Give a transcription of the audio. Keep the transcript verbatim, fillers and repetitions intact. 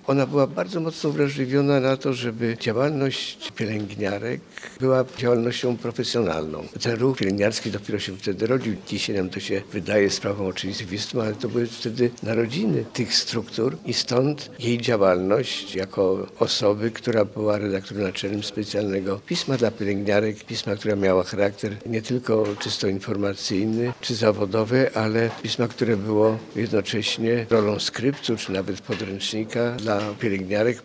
Ona była bardzo mocno wrażliwiona na to, żeby działalność pielęgniarek była działalnością profesjonalną. Ten ruch pielęgniarski dopiero się wtedy rodził. Dzisiaj nam to się wydaje sprawą oczywistą, ale to były wtedy narodziny tych struktur i stąd jej działalność jako osoby, która była redaktorem naczelnym specjalnego pisma dla pielęgniarek, pisma, która miała charakter nie tylko czysto informacyjny czy zawodowy, ale pisma, które było jednocześnie rolą skryptu czy nawet podręcznika dla pielęgniarek.